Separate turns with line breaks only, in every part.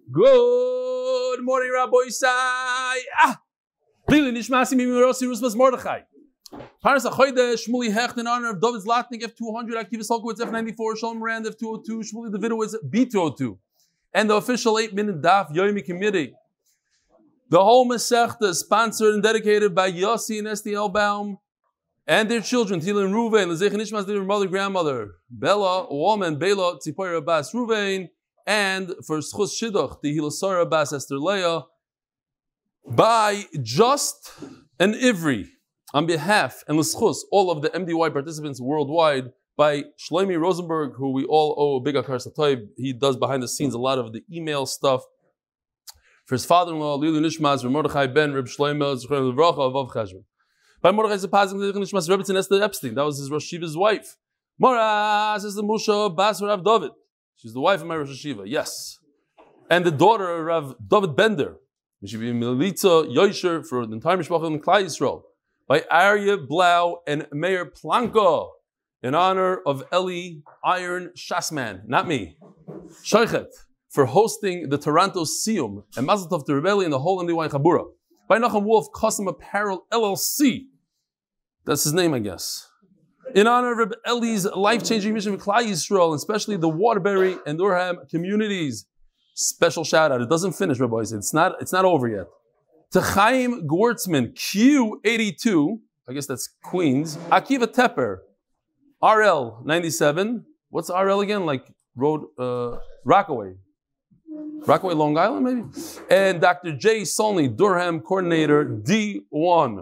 Good morning, Rabbi Isai. Lili Nishmasi Mimirosi Rusmas Mordechai. Paras Achoyde Shmuli Hecht in honor of David Zlatnik F200, Akiva Solkowitz F94, Shalom Rand F202, Shmuli Davidowitz B202, and the official 8-minute Daf Yomi Committee. The whole Masechta is sponsored and dedicated by Yossi and Esti Elbaum and their children, Tila and Ruvain, Lezech Nishmas, their mother, grandmother, Bella, a woman, Bela, Tzipoyer Abbas Ruvain, and for Schus Shidduch, the Hilasara Abbas Esther Leah, by Just and Ivri, on behalf, and L'schus, all of the MDY participants worldwide, by Shlomi Rosenberg, who we all owe a big akar satoib. He does behind the scenes a lot of the email stuff. For his father-in-law, Lilu Nishmas, Mordechai Ben, Reb Shlomo, Zechron Levracha, Avav Cheshvan. By Mordechai Zepazim, Lilu Nishmas, Rebbetzin Esther Epstein, that was his Rosh Shiva's wife. Moraz is the Musha Bas Rav David. She's the wife of my Rosh Hashiva, yes. And the daughter of Rav David Bender. She should be Melitza Yosher for the entire Mishpachah in Klal Yisrael. By Arya Blau and Meir Planko, in honor of Eli Iron Shasman, not me. Shoichet, for hosting the Toronto Siyum, and Mazel Tov to Rebelli and the whole MDY Chabura. By Nachum Wolf Custom Apparel LLC. That's his name, I guess. In honor of Reb Eli's life-changing mission for Klal Yisrael, and especially the Waterbury and Durham communities. Special shout out. It doesn't finish, Rabbi. It's not over yet. To Chaim Gwartzman, Q82, I guess that's Queens. Akiva Tepper, RL 97. What's RL again? Like Road Rockaway, Long Island, maybe. And Dr. J. Solney, Durham coordinator D1.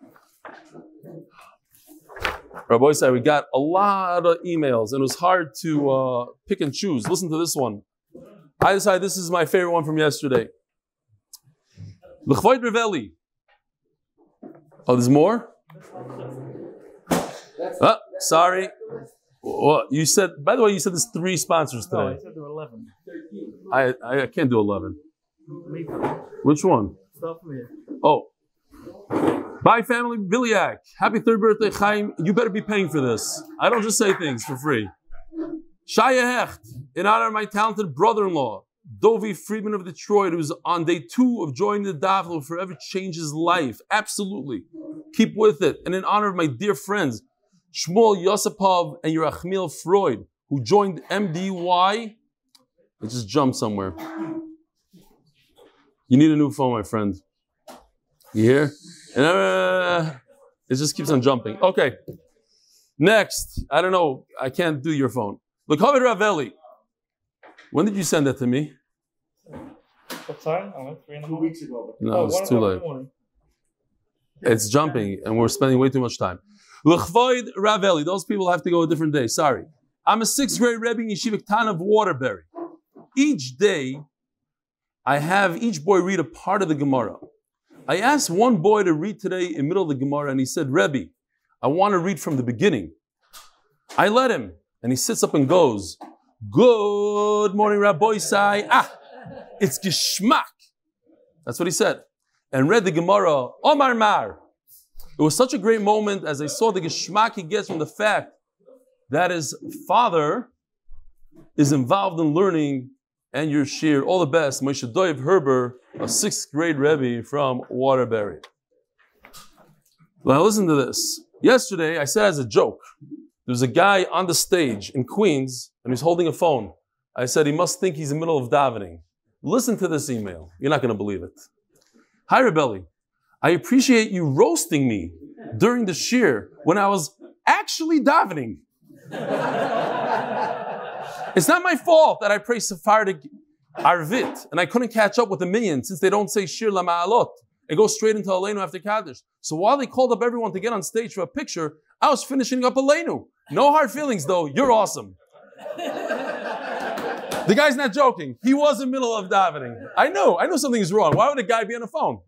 Rabbi said we got a lot of emails, and it was hard to pick and choose. Listen to this one. I decided this is my favorite one from yesterday. L'chvoid Reveli. Oh, there's more? Sorry. Well, you said, by the way, you said there's 3 sponsors today.
No, I said there were 11.
I can't do 11. Which one?
Stop from here.
Oh. Bye, family Biliak. Happy 3rd birthday, Chaim. You better be paying for this. I don't just say things for free. Shaya Hecht, in honor of my talented brother-in-law, Dovi Friedman of Detroit, who's on day 2 of joining the Daf, will forever change his life. Absolutely. Keep with it. And in honor of my dear friends, Shmuel Yosipov and Yerachmiel Freud, who joined MDY. It just jumped somewhere. You need a new phone, my friend. You hear? And it just keeps on jumping. Okay. Next. I don't know. I can't do your phone. L'kovid Raveli. When did you send that to me?
What time? 2
weeks ago.
No, it's too late. It's jumping, and we're spending way too much time. L'chvoid Raveli. Those people have to go a different day. Sorry. I'm a 6th grade Rebbe in Yeshiva Ktan of Waterbury. Each day, I have each boy read a part of the Gemara. I asked one boy to read today in the middle of the Gemara, and he said, Rebbe, I want to read from the beginning. I let him, and he sits up and goes, Good morning, Rabbi Isai. It's Geschmack. That's what he said. And read the Gemara, Omar Mar. It was such a great moment as I saw the Geschmack he gets from the fact that his father is involved in learning and your shir. All the best. Moshe Doiv Herber, a 6th grade Rebbe from Waterbury. Now listen to this. Yesterday, I said as a joke, there was a guy on the stage in Queens, and he's holding a phone. I said, he must think he's in the middle of davening. Listen to this email. You're not going to believe it. Hi, Rebelli. I appreciate you roasting me during the shir when I was actually davening. It's not my fault that I pray Sephardic Arvit, and I couldn't catch up with the millions since they don't say shir la ma'alot. It goes straight into Aleinu after Kaddish. So while they called up everyone to get on stage for a picture, I was finishing up Aleinu. No hard feelings though, you're awesome. The guy's not joking. He was in the middle of davening. I know something is wrong. Why would a guy be on the phone?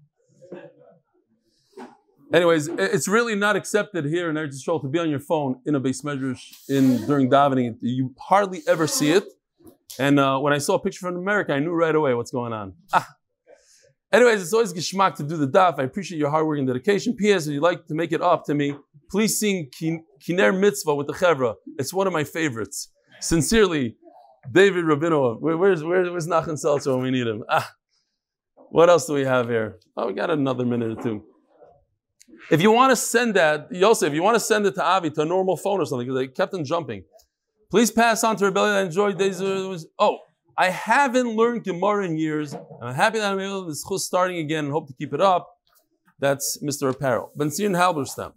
Anyways, it's really not accepted here in Eretz Yisrael to be on your phone in a Beis Medrash during davening. You hardly ever see it. And when I saw a picture from America, I knew right away what's going on. Anyways, it's always geschmack to do the daf. I appreciate your hard work and dedication. P.S. If you'd like to make it up to me, please sing Kiner Mitzvah with the Chevra. It's one of my favorites. Sincerely, David Rabinowitz. Where's Nachman Seltzer when we need him? What else do we have here? Oh, we got another minute or two. If you want to send that, Yosef, if you want to send it to Avi, to a normal phone or something, because they kept on jumping, please pass on to Rebellion. I enjoyed days. I haven't learned Gemara in years. I'm happy that I'm able to this starting again and hope to keep it up. That's Mr. Apparel. Ben Zion Halberstam.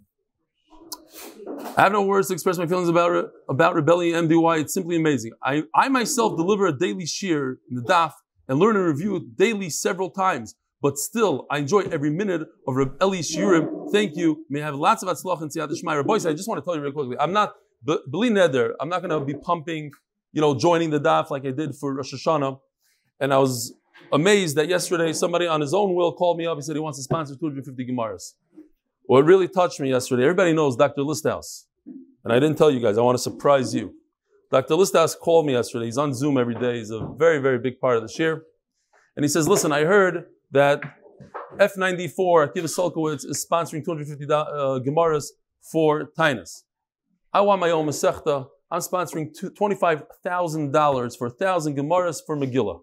I have no words to express my feelings about Rebellion MDY. It's simply amazing. I myself deliver a daily shir in the daf and learn and review it daily several times. But still, I enjoy every minute of Reb Eli Shiurim. Thank you. May I have lots of atzlach and siyat shmai. Boys, I just want to tell you real quickly. I'm not, b'li neder, I'm not going to be pumping, joining the daf like I did for Rosh Hashanah. And I was amazed that yesterday somebody on his own will called me up. He said he wants to sponsor 250 Gemaras. What really touched me yesterday, everybody knows Dr. Listhouse. And I didn't tell you guys, I want to surprise you. Dr. Listhouse called me yesterday. He's on Zoom every day. He's a very, very big part of the shir. And he says, listen, I heard that F94, Akiva Solkowitz, is sponsoring 250 Gemaras for Tainus. I want my own Masechta. I'm sponsoring $25,000 for 1,000 Gemaras for Megillah.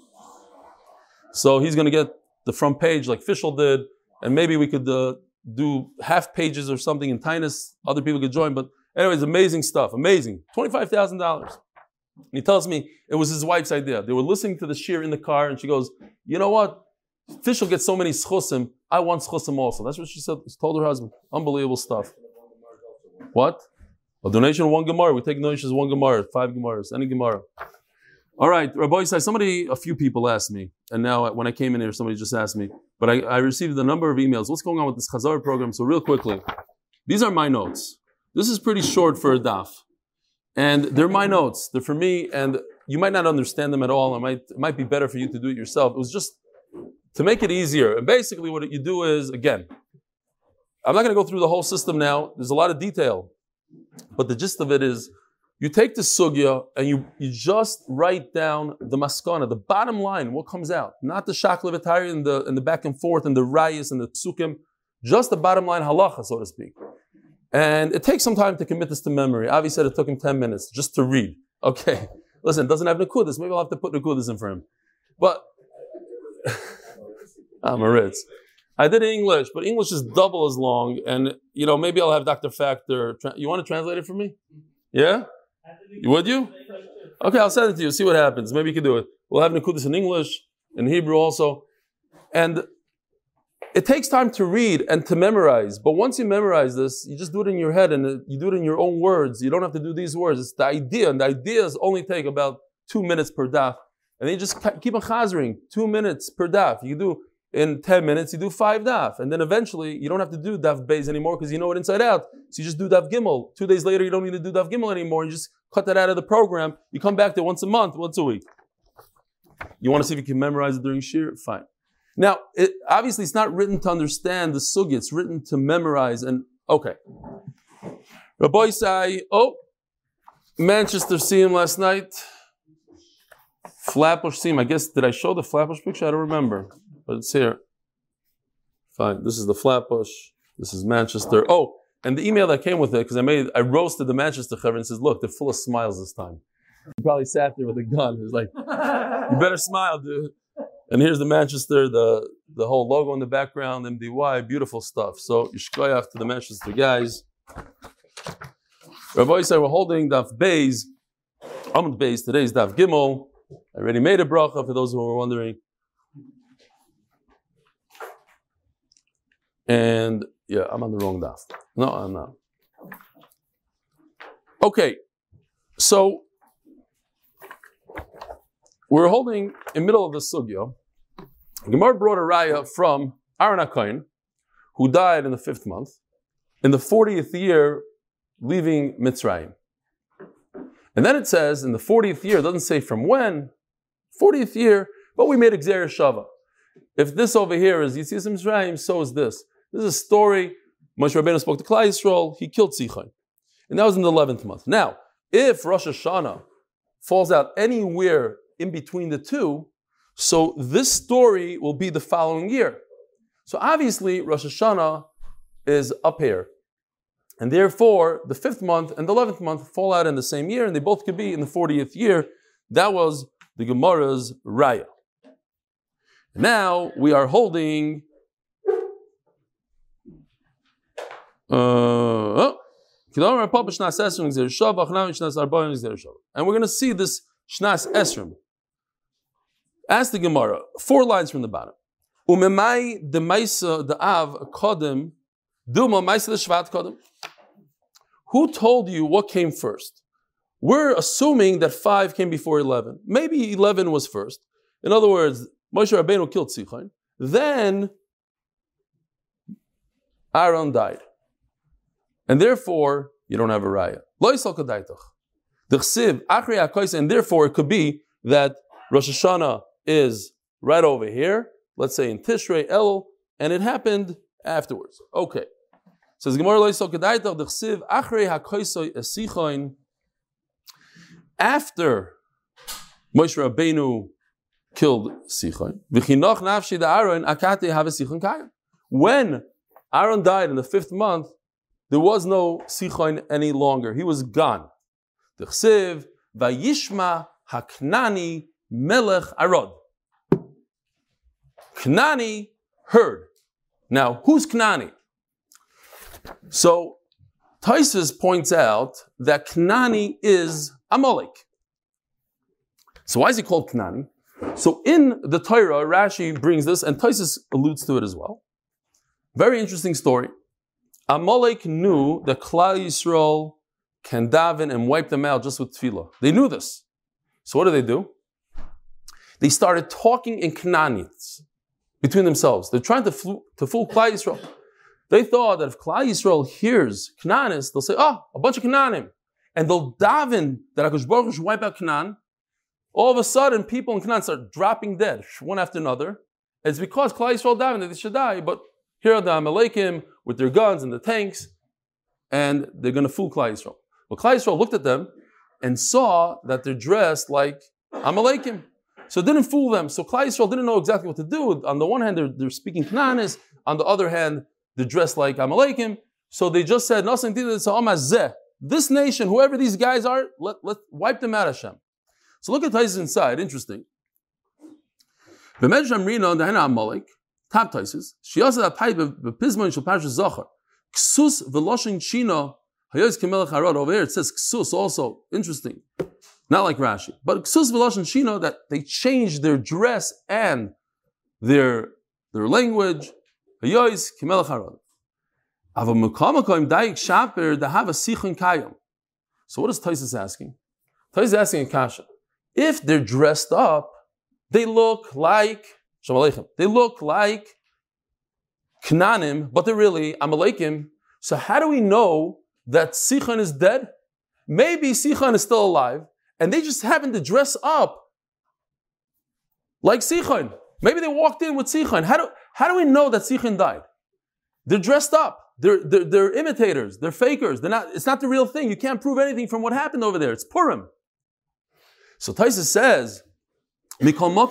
So he's going to get the front page like Fischl did, and maybe we could do half pages or something in Tainus. Other people could join, but anyways, amazing stuff. Amazing. $25,000. And he tells me it was his wife's idea. They were listening to the shir in the car, and she goes, you know what? Fischl gets so many schusim. I want schusim also. That's what she said. She told her husband. Unbelievable stuff. What? A donation of one Gemara. We take donations of one Gemara, 5 Gemaras, any Gemara. All right, Rabbi Yisai, a few people asked me, and now when I came in here, somebody just asked me, but I received a number of emails. What's going on with this Chazar program? So real quickly, these are my notes. This is pretty short for a daf. And they're my notes. They're for me, and you might not understand them at all. It might be better for you to do it yourself. It was just to make it easier. And basically what you do is, again, I'm not going to go through the whole system now. There's a lot of detail. But the gist of it is, you take the sugya and you just write down the maskana, the bottom line, what comes out. Not the shaklevatari and the back and forth and the rayas and the psukim. Just the bottom line halacha, so to speak. And it takes some time to commit this to memory. Avi said it took him 10 minutes just to read. Okay, listen, it doesn't have nekudas. Maybe I'll have to put nekudas in for him. But I'm a Ritz. I did English, but English is double as long. And, maybe I'll have Dr. Factor. You want to translate it for me? Yeah? Would you? Okay, I'll send it to you. See what happens. Maybe you can do it. We'll have nekudas in English, in Hebrew also. And it takes time to read and to memorize. But once you memorize this, you just do it in your head and you do it in your own words. You don't have to do these words. It's the idea. And the ideas only take about 2 minutes per daf. And then you just keep on chazering 2 minutes per daf. You do in 10 minutes, you do 5 daf. And then eventually, you don't have to do daf beis anymore because you know it inside out. So you just do daf gimel. 2 days later, you don't need to do daf gimel anymore. You just cut that out of the program. You come back to once a month, once a week. You want to see if you can memorize it during shir? Fine. Now, obviously, it's not written to understand the sugya. It's written to memorize. And, okay. Rabbi Yisai, Manchester Siyum last night. Flatbush Siyum. I guess, did I show the Flatbush picture? I don't remember. But it's here. Fine. This is the Flatbush. This is Manchester. Oh, and the email that came with it, because I roasted the Manchester chaver and says, look, they're full of smiles this time. He probably sat there with a gun. He was like, you better smile, dude. And here's the Manchester, the whole logo in the background, MDY, beautiful stuff. So, yishkoyach to the Manchester guys. Rabbi said we're holding Daf Beis, Amud Beis. Today's Daf Gimel. I already made a bracha for those who were wondering. And yeah, I'm on the wrong daf. No, I'm not. Okay, so we're holding in the middle of the sugya. Gemara brought a raya from Aaron HaKohen, who died in the 5th month, in the 40th year, leaving Mitzrayim. And then it says in the 40th year, it doesn't say from when, 40th year, but we made a Gzera Shava. If this over here is Yitzias Mitzrayim, so is this. This is a story. Moshe Rabbeinu spoke to Klal Yisrael. He killed Sichon. And that was in the 11th month. Now, if Rosh Hashanah falls out anywhere in between the two, so this story will be the following year. So obviously, Rosh Hashanah is up here. And therefore, the 5th month and the 11th month fall out in the same year, and they both could be in the 40th year. That was the Gemara's Raya. Now we are holding. And we're going to see this Shnas Esrim. Ask the Gemara, 4 lines from the bottom. Umemai the Maisa the Av Kodem, Duma Maisa the Shvat Kodem. Who told you what came first? We're assuming that 5 came before 11. Maybe 11 was first. In other words, Moshe Rabbeinu killed Sichon. Then Aaron died. And therefore, you don't have a raya. And therefore, it could be that Rosh Hashanah is right over here, let's say in Tishrei Elul, and it happened afterwards. Okay. Says Gemara after Moshe Rabbeinu killed Sichon, when Aaron died in the 5th month, there was no Sichon any longer. He was gone. D'chsiv vayishma haknani melech Arod. Knani heard. Now, who's Knani? So, Taisus points out that Knani is Amalek. So why is he called Knani? So in the Torah, Rashi brings this, and Taisus alludes to it as well. Very interesting story. Amalek knew that Klal Yisrael can daven and wipe them out just with tefillah. They knew this. So what do? They started talking in Canaanites between themselves. They're trying to fool Klal Yisrael. They thought that if Klal Yisrael hears Canaanites, they'll say, a bunch of Canaanim. And they'll daven that HaKadosh Baruch Hu should wipe out Canaan. All of a sudden, people in Canaan start dropping dead, one after another. It's because Klal Yisrael daven that they should die, but here are the Amalekim with their guns and the tanks, and they're going to fool Klal Yisrael. Well, Klal Yisrael looked at them and saw that they're dressed like Amalekim. So it didn't fool them. So Klal Yisrael didn't know exactly what to do. On the one hand, they're speaking Canaanis. On the other hand, they're dressed like Amalekim. So they just said, this nation, whoever these guys are, let's wipe them out, Hashem. So look at Taisus inside. Interesting. Top Taisus. She also had pipe of Pizmon shel Parshas Zachar. Ksus v'loshin chino hayos kemelech harod. Over here it says ksus also. Interesting. Not like Rashi, but ksus v'loshin chino, that they changed their dress and their language. Hayos kemelech harod. Ava mukamakoim daik shaper dahava sichon kayom. So what is Taisus asking? Taisus is asking a kasha. If they're dressed up, they look like they look like Knaanim, but they're really Amalekim. So how do we know that Sichon is dead? Maybe Sichon is still alive, and they just happen to dress up like Sichon. Maybe they walked in with Sichon. How do we know that Sichon died? They're dressed up. They're imitators. They're fakers. It's not the real thing. You can't prove anything from what happened over there. It's Purim. So Taisus says, so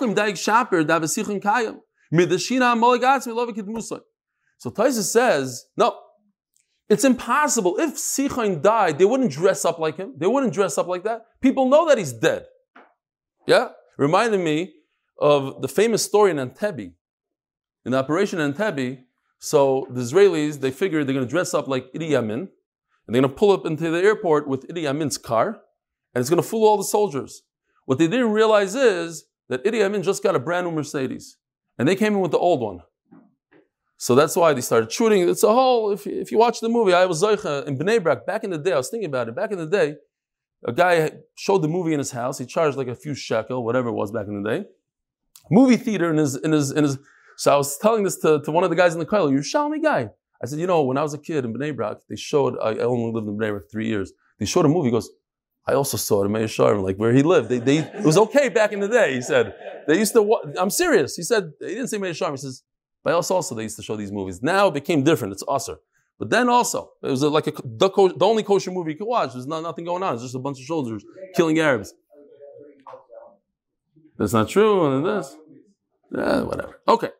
Taisus says, no, it's impossible. If Sichon died, they wouldn't dress up like him. They wouldn't dress up like that. People know that he's dead. Yeah? Reminded me of the famous story in Entebbe. In the operation in Entebbe, so the Israelis, they figured they're going to dress up like Idi Amin, and they're going to pull up into the airport with Idi Amin's car, and it's going to fool all the soldiers. What they didn't realize is that Idi Amin just got a brand new Mercedes, and they came in with the old one. So that's why they started shooting. It's a whole, if you watch the movie, I was Zoicha in Bnei Brak, back in the day, I was thinking about it, back in the day, a guy showed the movie in his house, he charged like a few shekel, whatever it was back in the day. Movie theater in his. So I was telling this to one of the guys in the Kollel, you're a Yerushalmi guy. I said, when I was a kid in Bnei Brak, they showed, I only lived in Bnei Brak 3 years, they showed a movie, he goes, I also saw it in Meir Sharm, like where he lived. It was okay back in the day, he said. They used to, I'm serious. He said, he didn't say Meir Sharm, he says, by us also they used to show these movies. Now it became different, it's usher. But then also, it was the only kosher movie you could watch. There's nothing going on, it's just a bunch of soldiers killing Arabs. That's not true, and this. Yeah, whatever. Okay.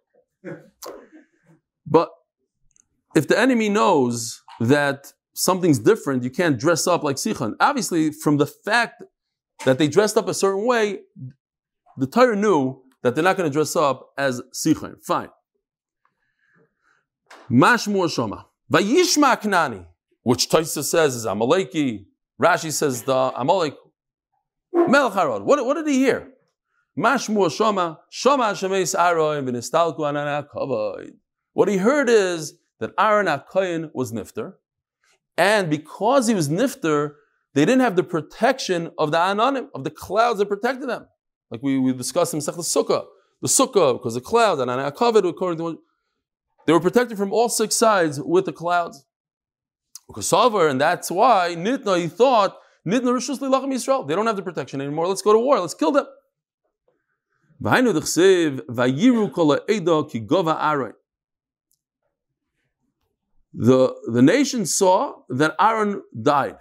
But if the enemy knows that something's different, you can't dress up like Sichon. Obviously, from the fact that they dressed up a certain way, the Torah knew that they're not going to dress up as Sichon. Fine. Mashmur Shoma. Vayishma Knani, which Taisa says is Amaleki. Rashi says the Amalek. Melech Harod. What did he hear? Mashmur Shoma. Shoma Shemeis Aroim v'nistalku anana kavod. What he heard is that Aaron HaKohen was nifter, and because he was nifter, they didn't have the protection of the Ananim, of the clouds that protected them. Like we discussed in Masechet Sukkah. The Sukkah, because the clouds, and Anakavod, according to they were protected from all six sides with the clouds. And that's why Nitna, he thought, Nitna Rishus Lilachim Yisrael. They don't have the protection anymore. Let's go to war. Let's kill them. The nation saw that Aaron died.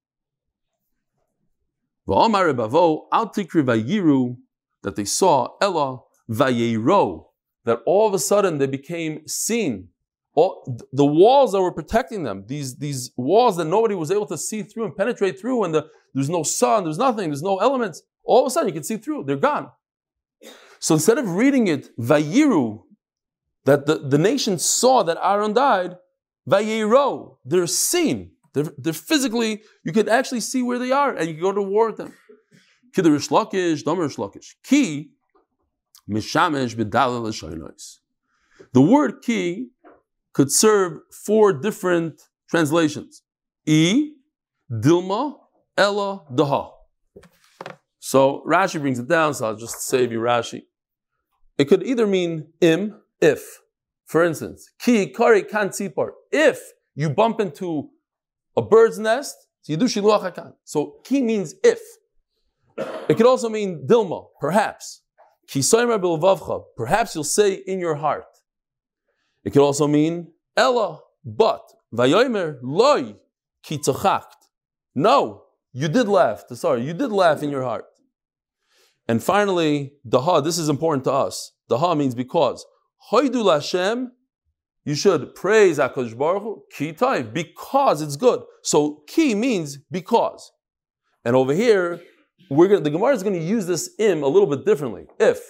That they saw Ella Vayero, that all of a sudden they became seen. All the walls that were protecting them, these walls that nobody was able to see through and penetrate through, and there's no sun, there's nothing, there's no elements. All of a sudden you can see through, they're gone. So instead of reading it, Vayiru, that the nation saw that Aaron died, Vayero, they're seen. They're physically, you can actually see where they are, and you can go to war with them. Kidder Rish Lakish, Domer Rish Lakish. Ki, Mishamesh B'dalel L'shoynois. The word ki could serve 4 different translations. Dilma, Ella, Daha. So Rashi brings it down, so I'll just save you Rashi. It could either mean if. For instance, ki kari kan tzipar. If you bump into a bird's nest, so you do shiluach hakan. So ki means if. It could also mean dilma, perhaps. Ki soimer bilvavcha, perhaps you'll say in your heart. It could also mean ella, but. Vayomer loy ki tzachakt. No, you did laugh. Sorry, you did laugh in your heart. And finally, daha, this is important to us. Daha means because. Hoidu Lashem, you should praise HaKadosh Baruch Hu, ki taiv, because it's good. So ki means because. And over here, the Gemara is going to use this im a little bit differently. If.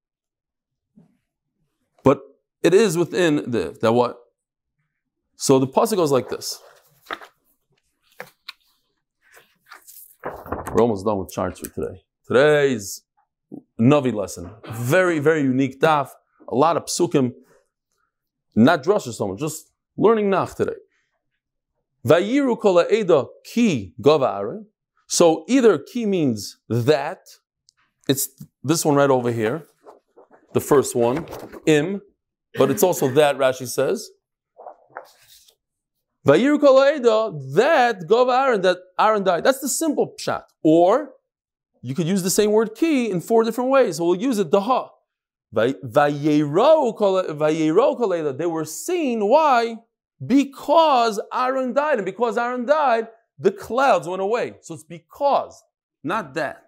But it is within the if. That what? So the pasuk goes like this. We're almost done with charts for today. Today's Navi lesson. Very, very unique daf. A lot of psukim. Not drusha so much, just learning nach today. Vayiru kol ha'eda ki gava Aaron. So either ki means that, it's this one right over here, the first one, im, but it's also that, Rashi says. Vayiru kol ha'eda, that gava Aaron, that Aaron died. That's the simple pshat. Or you could use the same word ki in 4 different ways. So we'll use it daha. Vayero kol ha'eda, they were seen. Why? Because Aaron died, and because Aaron died, the clouds went away. So it's because, not that.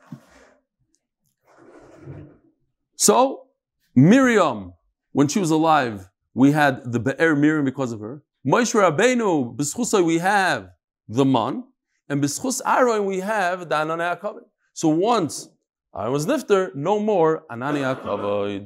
So Miriam, when she was alive, we had the Be'er Miriam because of her. Moshe Rabbeinu, b'schusay we have the man, and b'schus Aaron we have the Ananei HaKavod. So once Aaron was nifter, no more Ananei HaKavod.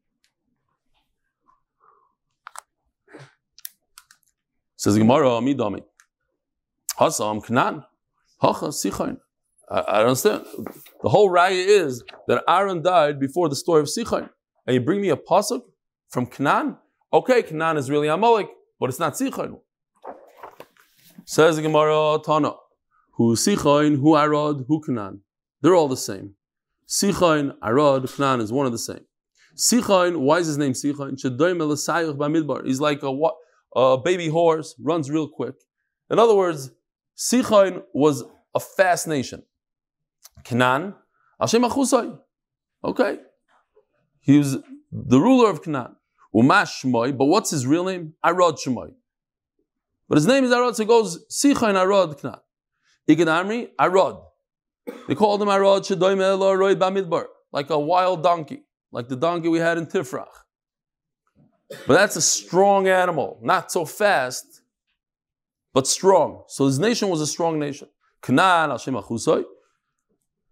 Says Gemara, Amidami. Hasam Knan. Hacha Sichon. I don't understand. The whole raya is that Aaron died before the story of Sichon. And you bring me a pasuk from Knan? Okay, Knan is really Amalek, but it's not Sichon. Says the Gemara, Tana. Who Sichon, who Arad, who Knan. They're all the same. Sichon, Arad, Knan is one of the same. Sichon, why is his name Sichon? He's like a baby horse, runs real quick. In other words, Sichon was a fast nation. Canaan, Hashem Achusai. Okay. He was the ruler of Canaan. Umash Shmoy, but what's his real name? Arad Shmoy. But his name is Arad, so it goes Sichon Arad Canaan. Igad Amri, Arad. They called him Arad Shedoim Elo Roid Bamidbar, like a wild donkey, like the donkey we had in Tifrach. But that's a strong animal, not so fast, but strong. So his nation was a strong nation. Canaan, Hashem Achusai.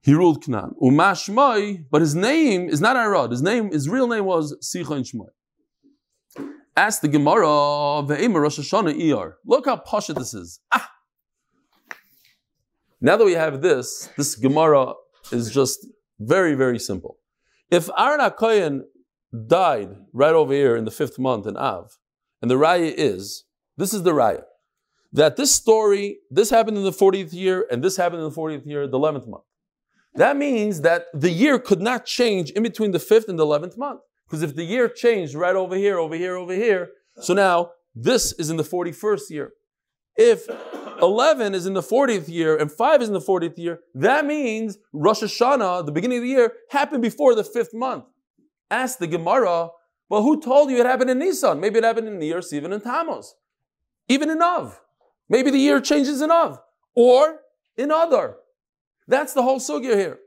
He ruled Canaan. Umashmai, but his name is not Arad. His real name was Sicha and Shmai. Ask the Gemara, Ve'ema Rosh Hashanah Iyar. Look how pasha this is. Now that we have this Gemara is just very, very simple. If Aaron HaKohen died right over here in the 5th month in Av, and the raya is, this is the raya, that this story, this happened in the 40th year, and this happened in the 40th year, the 11th month. That means that the year could not change in between the 5th and the 11th month. Because if the year changed right over here, so now this is in the 41st year. If 11 is in the 40th year and 5 is in the 40th year, that means Rosh Hashanah, the beginning of the year, happened before the 5th month. Ask the Gemara, well, who told you it happened in Nisan? Maybe it happened in Iyar, Sivan, and Tammuz. Even in Av. Maybe the year changes in Av. Or in Adar. That's the whole sugya here.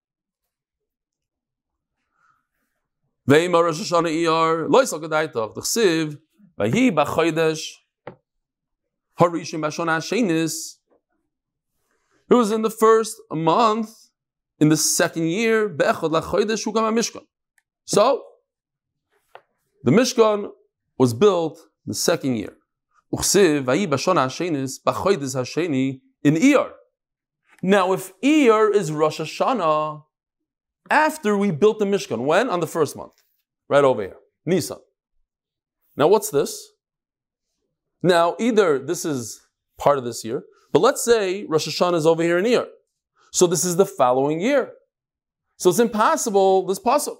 Ve'ima Rosh Hashanah Iyar, lo yisal k'daitach, d'chsiv, v'hi b'chodesh, harishim b'shana hashenis. It was in the 1st month, in the 2nd year, be'echad l'chodesh hukam ha'mishkan. So, the Mishkan was built in the 2nd year. Uchsiv, v'hi b'shana hashenis, b'chodesh hasheni, in Iyar. Now, if Iyar is Rosh Hashanah, after we built the Mishkan, when? On the 1st month. Right over here. Nisan. Now, what's this? Now, either this is part of this year, but let's say Rosh Hashanah is over here in Iyar. So this is the following year. So it's impossible, this pasuk.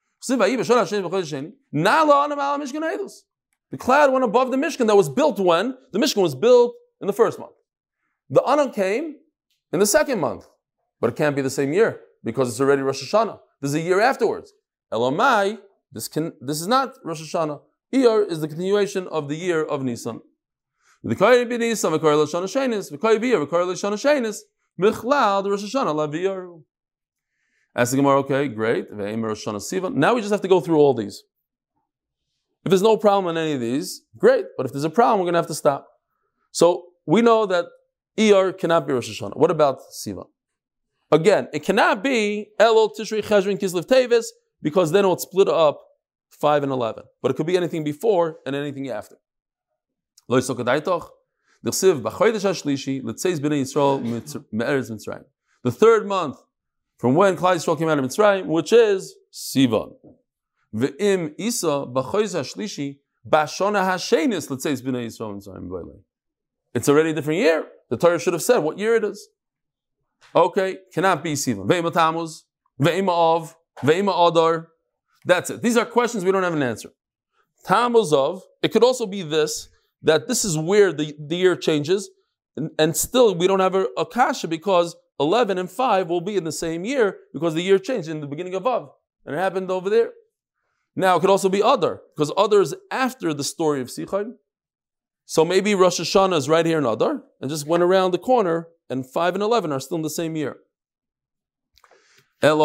The cloud went above the Mishkan that was built when? The Mishkan was built in the 1st month. The Anan came in the 2nd month. But it can't be the same year, because it's already Rosh Hashanah. This is a year afterwards. Elamai, this is not Rosh Hashanah. Iyar is the continuation of the year of Nisan. The Kari be Nisan, the Kari L'Shana Shenis, the Kari B'Iyar, the Kari L'Shana Shenis, Michlal, the Rosh Hashanah, La B'Iyar. Ask the Gemara, okay, great. Ve'emer Rosh Hashanah Sivan. Now we just have to go through all these. If there's no problem in any of these, great. But if there's a problem, we're going to have to stop. So we know that Iyar cannot be Rosh Hashanah. What about Sivan? Again, it cannot be Elul, Tishrei, Cheshvan, Kislev, Teves, because then it will split up 5 and 11. But it could be anything before and anything after. Lo yisal k'daitach, d'chsiv b'chodesh hashlishi, l'tzeis b'nei Yisrael me'eretz Mitzrayim. The 3rd month from when Klal Yisrael came out of Mitzrayim, which is Sivan. Ve'im isa b'chodesh hashlishi, b'shana hashenis, l'tzeis b'nei Yisrael Mitzrayim. It's already a different year. The Torah should have said what year it is. Okay, cannot be Sivan. Ve'ima Tammuz, Ve'ima Av, Ve'ima Adar. That's it. These are questions we don't have an answer. Tammuz Av, it could also be this, that this is where the year changes, and still we don't have a kasha because 11 and 5 will be in the same year because the year changed in the beginning of Av. And it happened over there. Now it could also be Adar, because Adar is after the story of Sichon. So maybe Rosh Hashanah is right here in Adar, and just went around the corner, and 5 and 11 are still in the same year. We're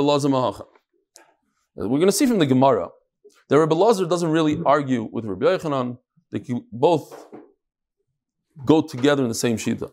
going to see from the Gemara that Rabbi Lazar doesn't really argue with Rabbi Yochanan. They both go together in the same shita.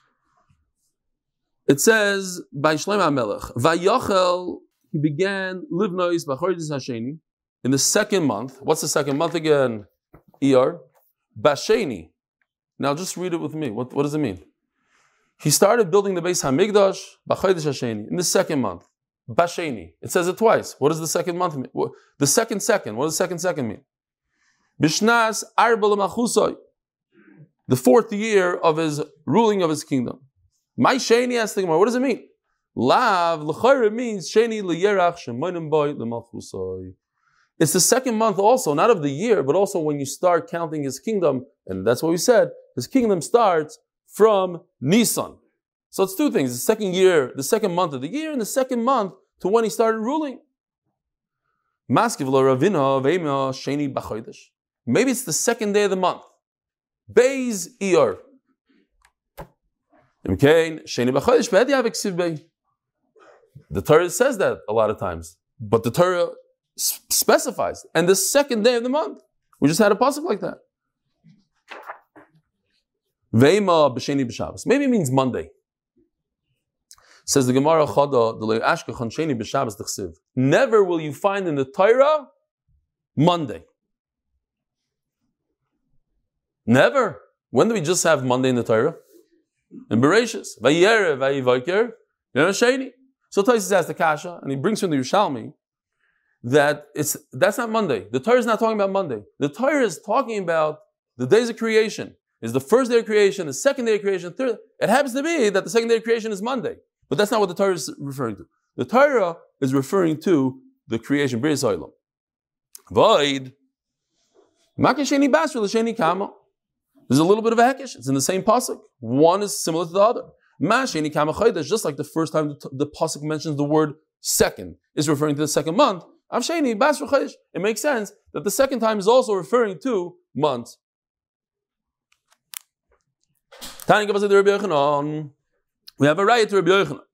It says, by Shlomo HaMelech, Vayachel, he began Livnois B'chodesh Hasheni in the 2nd month. What's the 2nd month again? Iyar. Basheni. Now just read it with me. What does it mean? He started building the Beis Hamikdash B'chodesh Hasheni in the 2nd month. Basheni. It says it twice. What does the 2nd month mean? The second. What does the second mean? Bishnas Arba L'Machusai. The 4th year of his ruling of his kingdom. My Sheni asked the Gemara, what does it mean? Lav L'chayre means Sheni L'Yerach Shemonim Boy L'Machusai. It's the 2nd month also, not of the year, but also when you start counting his kingdom, and that's what we said, his kingdom starts from Nisan. So it's 2 things, the 2nd year, the 2nd month of the year, and the 2nd month to when he started ruling. Maybe it's the 2nd day of the month. Beis Iyar. The Torah says that a lot of times, but the Torah specifies, and the 2nd day of the month. We just had a pasuk like that. Veima b'sheni b'Shabbos. Maybe it means Monday. Says the Gemara Chada, the Ashka Chansheni b'Shabbos d'chsiv. Never will you find in the Torah Monday. Never. When do we just have Monday in the Torah? In Bereshis. Vayere, Vayivaker, Yom Sheni. So Tosfos asks the Kasha, and he brings from the Yerushalmi, that's not Monday. The Torah is not talking about Monday. The Torah is talking about the days of creation. Is the first day of creation, the second day of creation, third. It happens to be that the second day of creation is Monday. But that's not what the Torah is referring to. The Torah is referring to the creation, Bris Olam. Void. Makasheni Basra, Lasheni Kama. There's a little bit of a hekesh. It's in the same pasuk. One is similar to the other. Masheni Kama Chodesh, just like the first time the pasuk mentions the word second, is referring to the second month. Avsheni Basra Chodesh. It makes sense that the second time is also referring to months. We have a right to Rabbi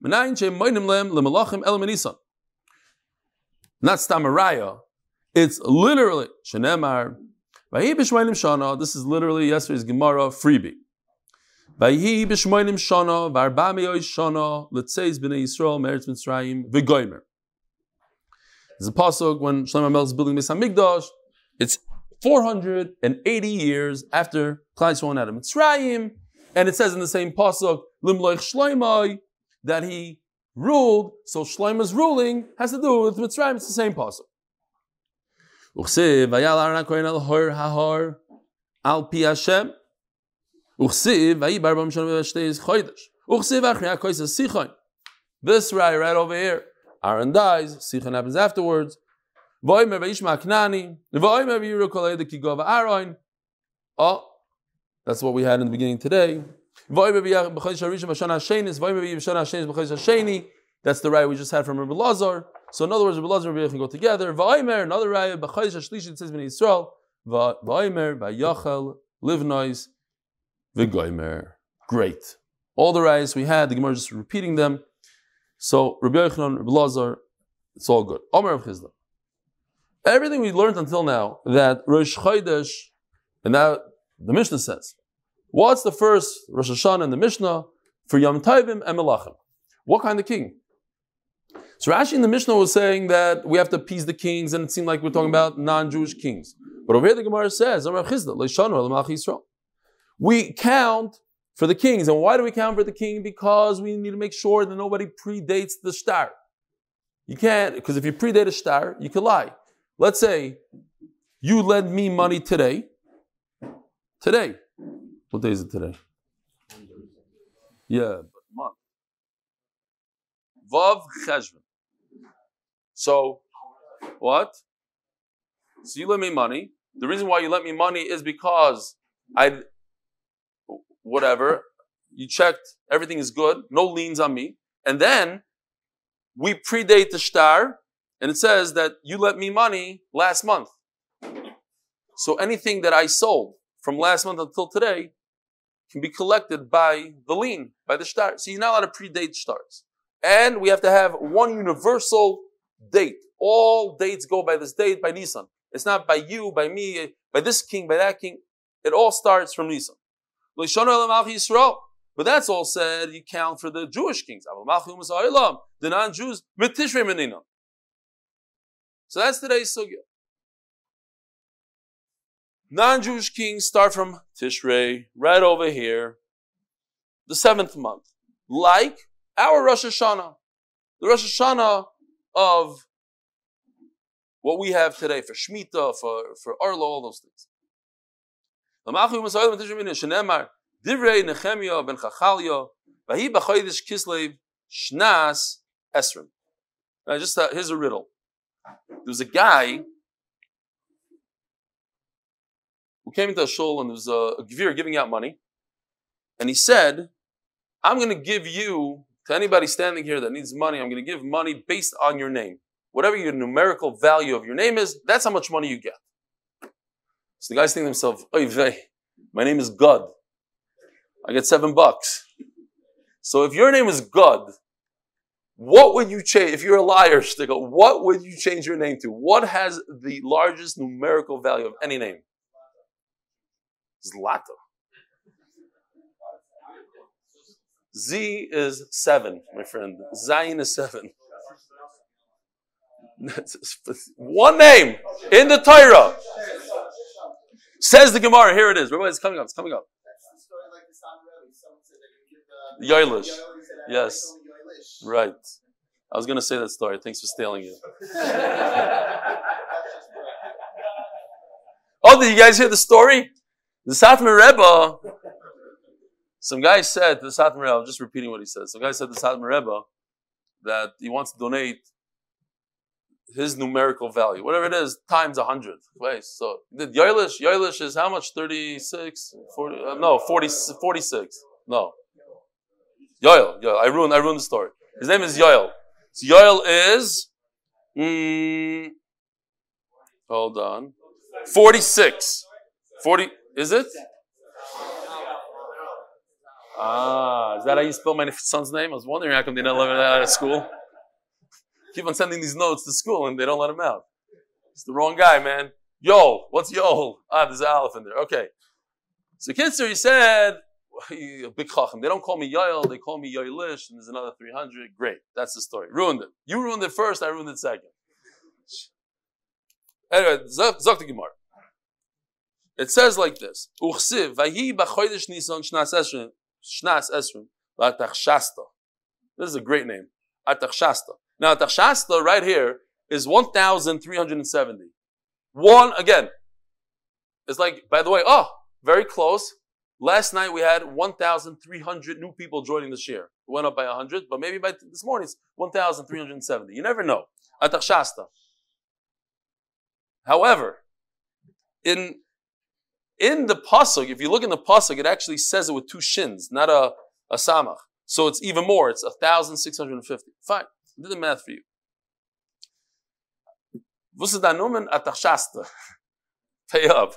Yochanan. Not stam a raya. It's literally shenemar. This is literally yesterday's Gemara freebie. Vayhi b'shmoinim shana v'arba me'oy shana l'tzeis b'nei Yisrael me'eretz Mitzrayim v'goymer. There's a pasuk when Shlomo Melech is building Beis Hamikdash. It's 480 years after Klal Yisrael went out of Mitzrayim. And it says in the same pasuk, Limloich Shloimoi, that he ruled. So Shloimo's ruling has to do with Mitzrayim. It's the same pasuk. Uchsiv vayal Aaron HaKohen al hor hahor al pi Hashem. Uchsiv vayibar b'mishon v'shteis chodesh. Uchsiv achri hakois sichon. This right over here. Aaron dies. Sichon happens afterwards. V'oimer v'yishma Knani. V'oimer v'yiru kol edek yigov Aaron. Oh. That's what we had in the beginning today. That's the raya we just had from Rabbi Lazar. So in other words, Rabbi Lazar and Rabbi Yochanan go together. Another raya, it says in Israel. Great. All the rayas we had, the Gemara is just repeating them. So Rabbi Yochanan, Rabbi Lazar, it's all good. Omer of Chizda. Everything we learned until now, that Rosh Chodesh, and now the Mishnah says, what's the first Rosh Hashanah in the Mishnah for Yom Tovim and Melachim? What kind of king? So Rashi in the Mishnah was saying that we have to appease the kings, and it seemed like we're talking about non-Jewish kings. But over here the Gemara says, we count for the kings. And why do we count for the king? Because we need to make sure that nobody predates the star. You can't, because if you predate a star, you could lie. Let's say you lend me money today. What day is it today? Yeah, but month. Vav Cheshvan. So, what? So you lent me money. The reason why you lent me money is because you checked, everything is good, no liens on me. And then we predate the star, and it says that you lent me money last month. So anything that I sold from last month until today can be collected by the lien, by the star. So you're not allowed to predate stars. And we have to have one universal date. All dates go by this date, by Nisan. It's not by you, by me, by this king, by that king. It all starts from Nisan. But that's all said, you count for the Jewish kings. The non-Jews, so that's today's sugya. Non-Jewish kings start from Tishrei, right over here, the 7th month. Like our Rosh Hashanah. The Rosh Hashanah of what we have today for Shemitah, for Arlo, all those things. Divrei Nehemiah ben Chachalya, Vahi b'chodesh Kislev Shnas Esrim. Now, here's a riddle. There was a guy who came into a shul, and there was a gvir giving out money, and he said, I'm going to give you, to anybody standing here that needs money, I'm going to give money based on your name. Whatever your numerical value of your name is, that's how much money you get. So the guy's thinking to himself, oy vey, my name is God. I get $7. So if your name is God, what would you change? If you're a liar, what would you change your name to? What has the largest numerical value of any name? Zlata. Z is 7, my friend. Zayin is 7. One name in the Torah. Says the Gemara. Here it is. Everybody's coming up. It's coming up. Yoilish. Yes. Right. I was going to say that story. Thanks for stealing it. Oh, did you guys hear the story? The Satmar Rebbe, some guy said to the Satmar Rebbe, I'm just repeating what he said. Some guy said to the Satmar Rebbe that he wants to donate his numerical value, whatever it is, times 100. Right? So the Yoilish is how much? 36? 40, no, 46. No. Yoel. I ruined the story. His name is Yoel. So Yoel is, hold on, 46. 40, is it? Is that how you spell my son's name? I was wondering how come they didn't let him out of school. Keep on sending these notes to school and they don't let him out. It's the wrong guy, man. Yol. What's Yol? There's an aleph in there. Okay. So Kitzer, he said, a big chacham. They don't call me Yoel, they call me Yoilish, and there's another 300. Great. That's the story. Ruined it. You ruined it first, I ruined it second. Anyway, Zok the Gemara. It says like this. Uchsiv, Vahi b'chodesh Nisan shnas esrim, v'atachshasta. This is a great name. Atachshasta. Now, Atachshasta right here is 1,370. One, again, it's like, by the way, very close. Last night we had 1,300 new people joining the share. It went up by 100, but maybe by this morning it's 1,370. You never know. Atachshasta. However, in the pasuk, if you look in the pasuk, it actually says it with two shins, not a samach. So it's even more. It's 1,650. Fine. I did the math for you. What's the nomen Atachshasta? Pay up.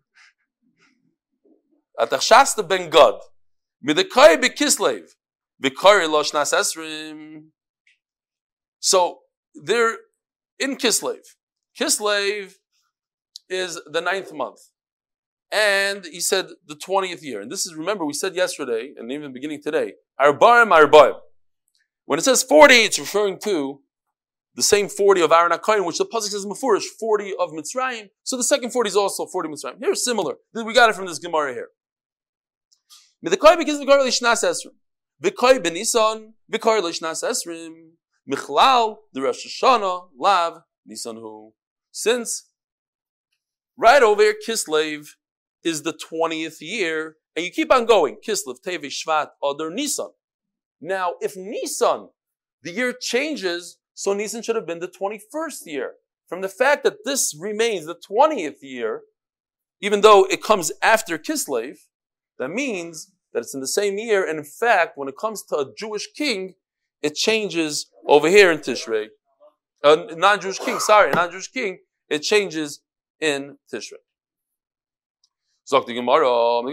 Atachshasta ben God. Midekai bekislev. Vikari lo shnas esrim. So they're in Kislev. Kislev is the 9th month. And he said the 20th year. And this is, remember, we said yesterday, and even beginning today, Arbaim. When it says 40, it's referring to the same 40 of Aaron HaKohen, which the pasuk says Mefurish, 40 of Mitzrayim. So the second 40 is also 40 of Mitzrayim. Here's similar. We got it from this Gemara here. Midakoi begins the Vikar Lishnas Esrim. Vikoi benisan, Vikar Lishnas Esrim. Michlal, the Rosh Hashanah, Lav, Nisan Hu. Since right over here, Kislev is the 20th year, and you keep on going. Kislev, Tevi, Shvat, Adar, Nisan. Now, if Nisan, the year changes, so Nisan should have been the 21st year. From the fact that this remains the 20th year, even though it comes after Kislev, that means that it's in the same year, and in fact, when it comes to a Jewish king, it changes over here in Tishrei. Non-Jewish king, it changes in Tishrei. Zok the Gemara,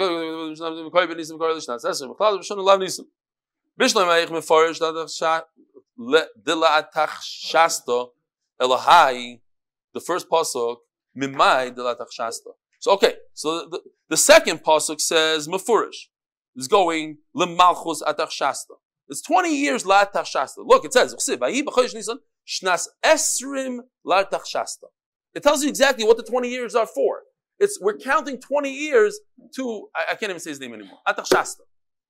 Bishlam Mefarish Dilatachshasta Elahai, the first pasuk, Mimai Dilatachshasta. So okay, so the second pasuk says Mefurish is going Lemalchus Atachshasta. It's 20 years Latachshasta. Look, it says Shnas Esrim Latachshasta. It tells you exactly what the 20 years are for. We're counting 20 years to, I can't even say his name anymore, Atachshasta.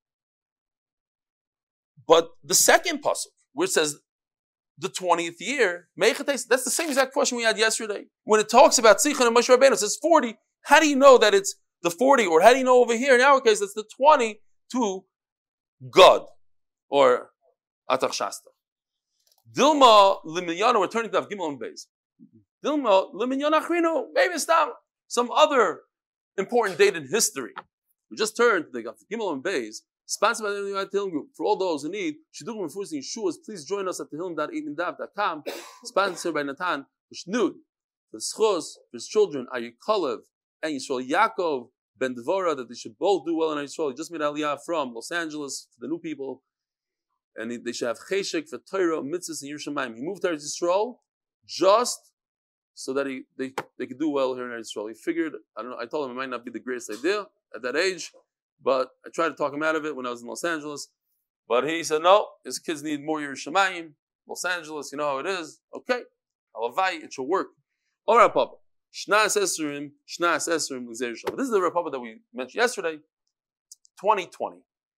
But the second pasuk, where it says the 20th year, that's the same exact question we had yesterday. When it talks about Tzichon and Moshe Rabbeinu, it says 40. How do you know that it's the 40? Or how do you know over here, in our case, it's the 20 to God, or Atachshasta? Dilma Limilyano, we're turning to Gimel and Beis. Dilma Limilyano Achrino, maybe it's some other important date in history. We just turned to the Gimel and Beis. Sponsored by the Tehillim Group. For all those who need Shidduchim Refusi Yeshuas, please join us at tehillim.emindav.com. Sponsored by Natan Shnud, for Schos, for his children, Aryeh Kalev and Yisrael Yaakov Ben Devora, that they should both do well in Yisrael. He just made Aliyah from Los Angeles for the new people, and they should have Cheshek for Torah, Mitzvahs, and Yerushalayim. He moved to Yisrael just so that they could do well here in Yisrael. He figured, I don't know, I told him it might not be the greatest idea at that age, but I tried to talk him out of it when I was in Los Angeles. But he said, no, his kids need more Yerushalayim, Los Angeles, you know how it is. Okay, Alavai, it should work. All right, Papa. Shnas Esrim, L'Gzeir Shalom. This is the Republic that we mentioned yesterday, 2020.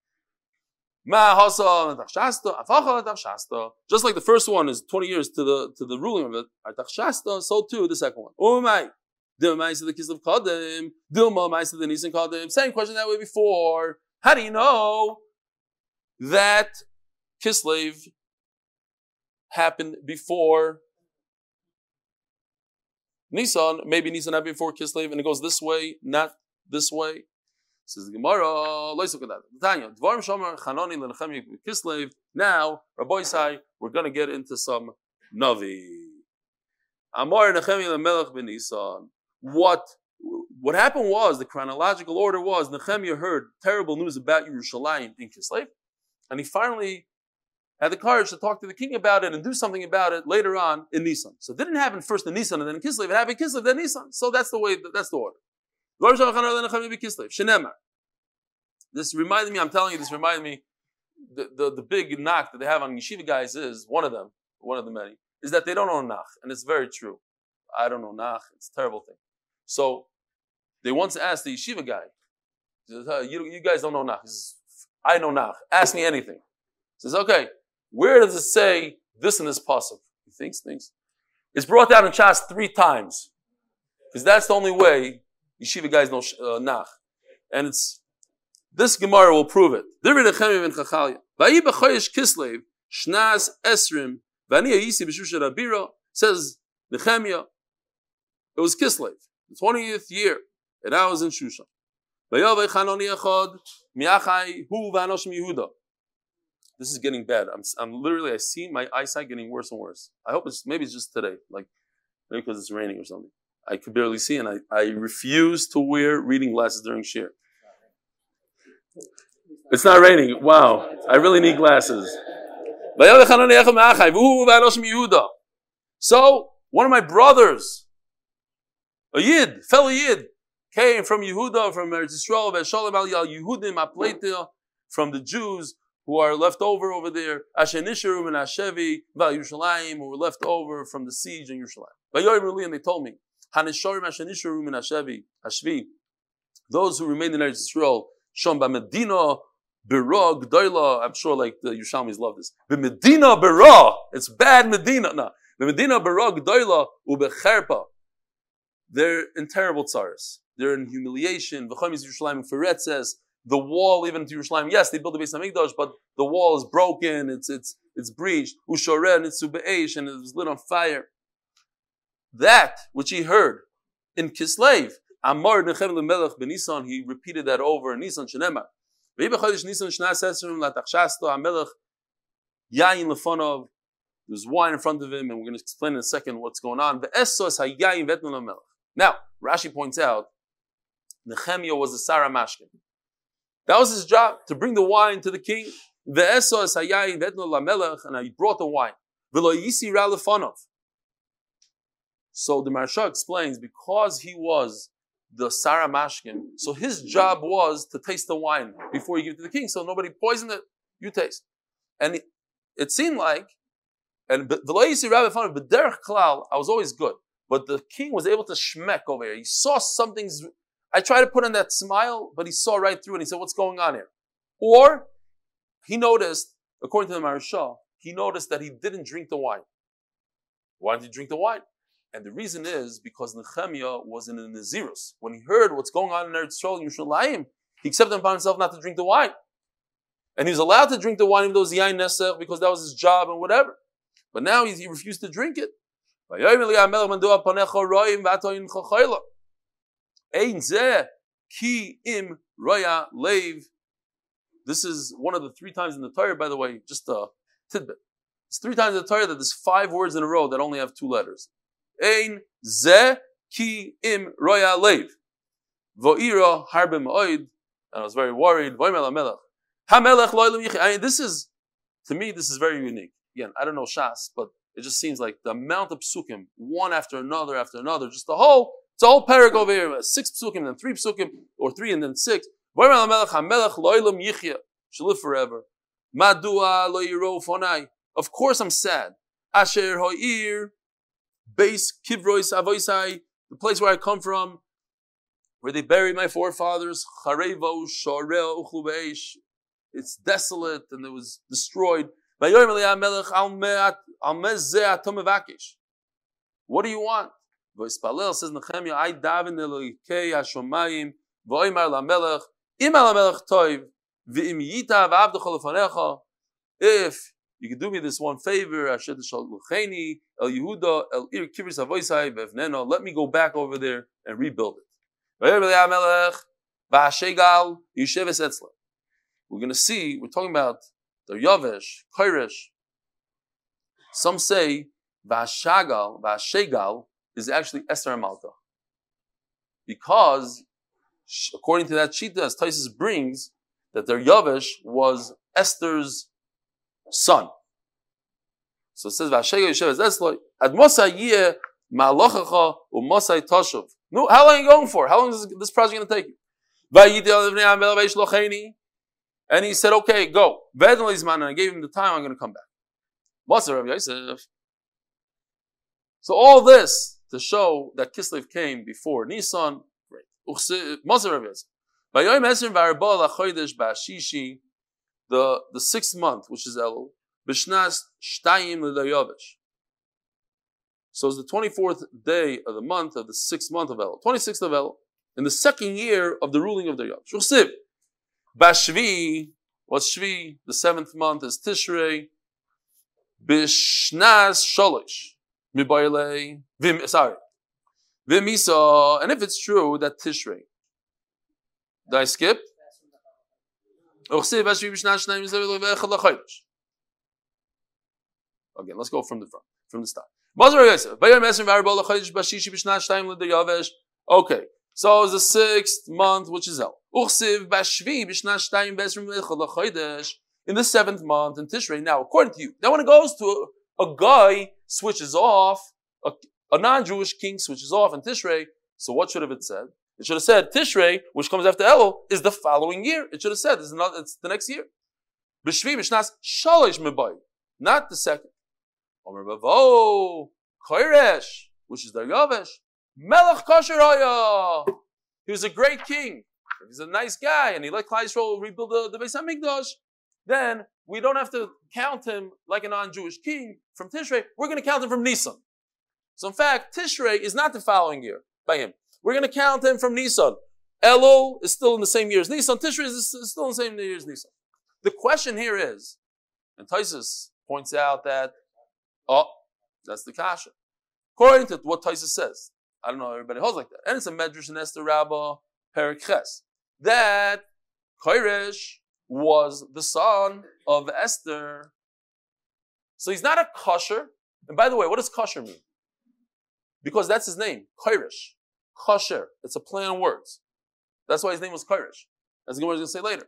Just like the first one is 20 years to the ruling of it, so too the second one. Same question that way before. How do you know that Kislev happened before Nisan? Maybe Nisan happened before Kislev, and it goes this way, not this way. Says the Gemara, now, Rabbi Isai, we're going to get into some Navi. What happened was, the chronological order was, Nehemiah heard terrible news about Yerushalayim in Kislev, and he finally had the courage to talk to the king about it and do something about it later on in Nisan. So it didn't happen first in Nisan and then in Kislev, it happened in Kislev, then Nisan. So that's the way, that's the order. This reminded me, I'm telling you, this reminded me, the big knock that they have on yeshiva guys is, one of the many, is that they don't know Nach. And it's very true. I don't know Nach. It's a terrible thing. So they once asked the yeshiva guy, you guys don't know Nach. He says, I know Nach. Ask me anything. He says, okay, where does it say this and this pasuk? He thinks. It's brought down in Chas 3 times. Because that's the only way yeshiva guys know Nach. And it's, this Gemara will prove it. Says Nehemiah, it was Kislev, the 20th year, and I was in Shushan. This is getting bad. I'm literally, I see my eyesight getting worse and worse. I hope maybe it's just today, like maybe because it's raining or something. I could barely see, and I refuse to wear reading glasses during Shir. It's not raining. Wow. I really need glasses. So, one of my brothers, a Yid, fellow Yid, came from Yehuda, from Eretz Yisrael, from the Jews who are left over there, who were left over from the siege in Yerushalayim. And they told me, those who remained in Eretz Yisrael, Shom Medina Bera G'dayla. I'm sure like the Yerushalmis love this. Medina Bera. It's bad Medina. No. Medina Bera G'dayla ubecherpa. They're in terrible tzaras. They're in humiliation. V'chomis Yerushalayim Feretzes. The wall even to Yerushalayim. Yes, they built the Beis Hamikdash, but the wall is broken. It's breached. Ushoren it's be'esh, and it was lit on fire. That which he heard in Kislev. Amar Nehemiah Melech ben Nisan, he repeated that over in Nisan Shenemar. There's wine in front of him, and we're going to explain in a second what's going on. Now, Rashi points out, Nehemiah was a Sarah Mashkin. That was his job, to bring the wine to the king. And he brought the wine. So the Maharsha explains, because he was the Sarah Mashkin, so his job was to taste the wine before you give it to the king, so nobody poisoned it, you taste. And it seemed like, and B'derech Klal, I was always good, but the king was able to shmek over here. He saw something, I tried to put on that smile, but he saw right through and he said, what's going on here? Or, he noticed, according to the Maharsha, he noticed that he didn't drink the wine. Why didn't he drink the wine? And the reason is because Nehemiah was in the Nazirus. When he heard what's going on in Eretz Yisrael and Yerushalayim, he accepted upon himself not to drink the wine. And he was allowed to drink the wine even though it was Yain Nesach because that was his job and whatever. But now he refused to drink it. This is one of the 3 times in the Torah, by the way, just a tidbit. It's 3 times in the Torah that there's 5 words in a row that only have 2 letters. Ein ze ki im roya leiv. Vo'ira harbe ma'oid. And I was very worried. Vo'imel ha-melech. Ha-melech lo'ilum yichei. This is, to me, this is very unique. Again, I don't know Shas, but it just seems like the amount of psukim, one after another, just it's a whole paragraph over here. 6 psukim, then 3 psukim, or 3 and then 6. Vo'imel ha-melech, ha-melech lo'ilum yichei. Shall live forever. Madua lo yiro fonai. Of course I'm sad. Asher ho'ir, base kivrois avoisai, the place where I come from, where they buried my forefathers. Charevo shoreo uchlu beish. It's desolate and it was destroyed. What do you want? V'yispalel, says Nehemiah, I daven Elokei Hashomayim v'oymar lamelech im alamelech toiv v'im yita v'avdecha lefanecha. If you could do me this one favor, Asher t'shalcheni el Yehuda el ir kivris avoisai v'evneno, let me go back over there and rebuild it. V'yomer le'amelech v'ashegal yisheves etzla. We're going to see, we're talking about the Yavesh, Koresh. Some say Vashegal is actually Esther Malka. Because, according to that Shita, as Taisus brings, that their Yavesh was Esther's son. So it says Vashegal Yeshev Esloi, Ad Mosai Yeh Ma'alochacha U'Mosai Toshuv. No, how long are you going for? How long is this project going to take you? And he said, okay, go. And I gave him the time, I'm going to come back. So all this to show that Kislev came before Nisan, great. The 6th month, which is Elul, so it's the 24th day of the month of the 6th month of Elul, 26th of Elul, in the 2nd year of the ruling of the Yavesh. Bashvi, what's Shvi? The 7th month is Tishrei. Bishnas Sholish. Vimisa. And if it's true that Tishrei. Did I skip? Again, let's go from the front, from the start. Okay. So it's the 6th month, which is El. In the 7th month in Tishrei. Now, according to you, now when it goes to a guy switches off, a non-Jewish king switches off in Tishrei, so what should have it said? It should have said Tishrei, which comes after Elul, is the following year. It should have said it's the next year. Not the 2nd. Koresh, which is the Yavesh. Melech Kosher Haya. He was a great king. He's a nice guy, and he let Klal Yisrael rebuild the Beis Hamikdash. Then we don't have to count him like a non-Jewish king from Tishrei. We're going to count him from Nisan. So in fact, Tishrei is not the following year by him. We're going to count him from Nisan. Elul is still in the same year as Nisan. Tishrei is still in the same year as Nisan. The question here is, and Taisus points out that, that's the kasha. According to what Taisus says, I don't know, everybody holds like that. And it's a Medrash in Esther Rabbah, Perek Ches, that Koresh was the son of Esther. So he's not a kosher. And by the way, what does kosher mean? Because that's his name, Koresh. Kosher. It's a play on words. That's why his name was Koresh. As the Gemara is going to say later.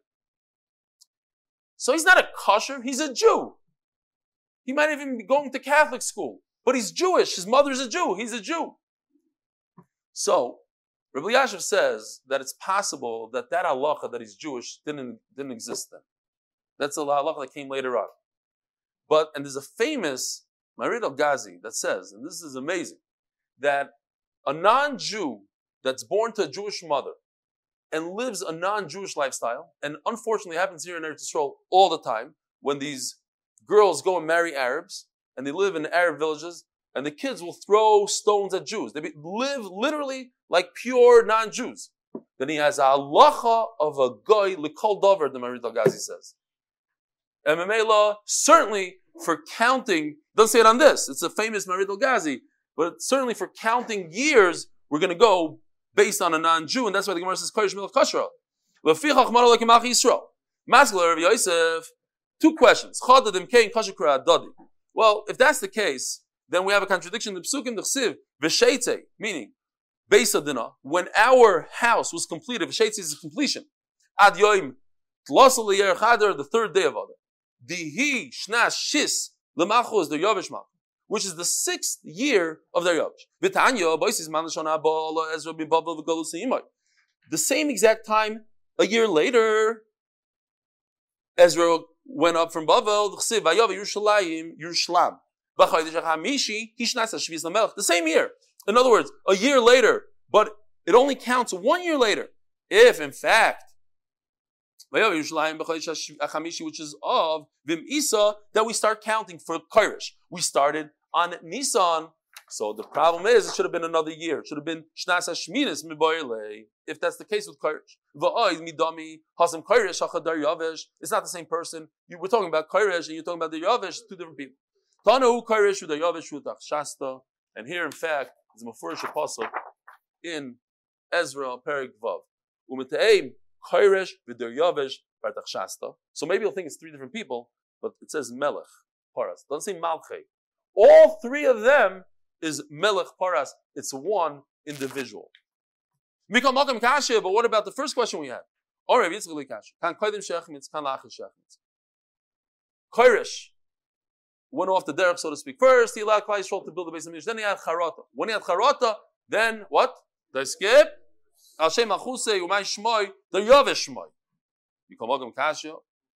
So he's not a kosher, he's a Jew. He might even be going to Catholic school. But he's Jewish. His mother's a Jew. He's a Jew. So, Rabbi Yashiv says that it's possible that halacha that he's Jewish didn't exist then. That's a halacha that came later on. And there's a famous Marid al-Ghazi that says, and this is amazing, that a non-Jew that's born to a Jewish mother and lives a non-Jewish lifestyle, and unfortunately happens here in Eretz Yisrael all the time, when these girls go and marry Arabs, and they live in Arab villages, and the kids will throw stones at Jews. They live literally like pure non-Jews. Then he has a halacha of a goy l'kol davar, the Marid al-Ghazi says. And Memela, certainly for counting, doesn't say it on this, it's a famous Marid al-Ghazi, but certainly for counting years, we're going to go based on a non-Jew, and that's why the Gemara says, Koresh Melech Kosher. Lefichach Maro Lekim Achi Yisrael. Maskele Rav Yosef, 2 questions. Chadadim Kein Kosher Kura Adadi. Well, if that's the case, then we have a contradiction in the Psukim, the Chsiv, V'sheitze, meaning, Beis Adina, when our house was completed, V'sheitze is completion, Ad Yoim, Tlosel L'yer Chadar, the 3rd day of Adar. Dihi Shnas Shis, L'machu is the Yavesh Malch, which is the 6th year of their Yavesh. V'tanya, Boisis Man L'shon Haba, Ezra B'Babel V'Golus Yimai. The same exact time, a year later, Ezra went up from Bavel, Yerushalayim, the same year. In other words, a year later, but it only counts 1 year later. If, in fact, which is of Vim Isa, that we start counting for Koresh. We started on Nisan. So the problem is, it should have been another year. It should have been Shnas HaShminis Miboyle. If that's the case with Koresh. It's not the same person. We're talking about Koresh and you're talking about the Yavesh, two different people. And here, in fact, is a Mefurish Apostle in Ezra, Perek Vav. So maybe you'll think it's three different people, but it says Melech Paras. It doesn't say Malchei. All three of them is Melech Paras. It's one individual. But what about the first question we had? Koresh went off the derech, so to speak. First, he allowed Klal Yisrael to build the base of Mikdash. Then he had Charata. When he had Charata, then what? Did I skip? Al Shem Achusei Umay Shmoy, the Yavesh Shmoy. You come welcome Kasha.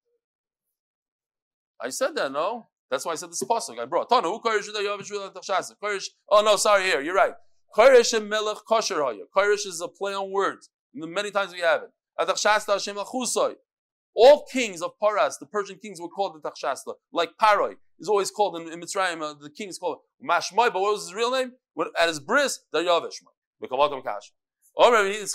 I said that, no? That's why I said this pasuk. I brought. Tana, who Koresh the Yavesh Tachshasa? Koresh. Oh no, sorry. Here, you're right. Koresh and Melech Kosher Haya. Koresh is a play on words. Many times we have it. Atachshasta Hashem Achusei. All kings of Paras, the Persian kings, were called the Tachshasta. Like Paroi is always called in Mitzrayim. The king is called Mashmai. But what was his real name? At his bris, the Yavesh. We come welcome Kasha. It's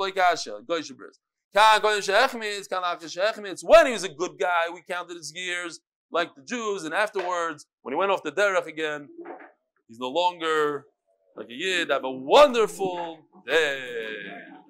when he was a good guy, we counted his years like the Jews, and afterwards, when he went off the derech again, he's no longer like a yid. Have a wonderful day.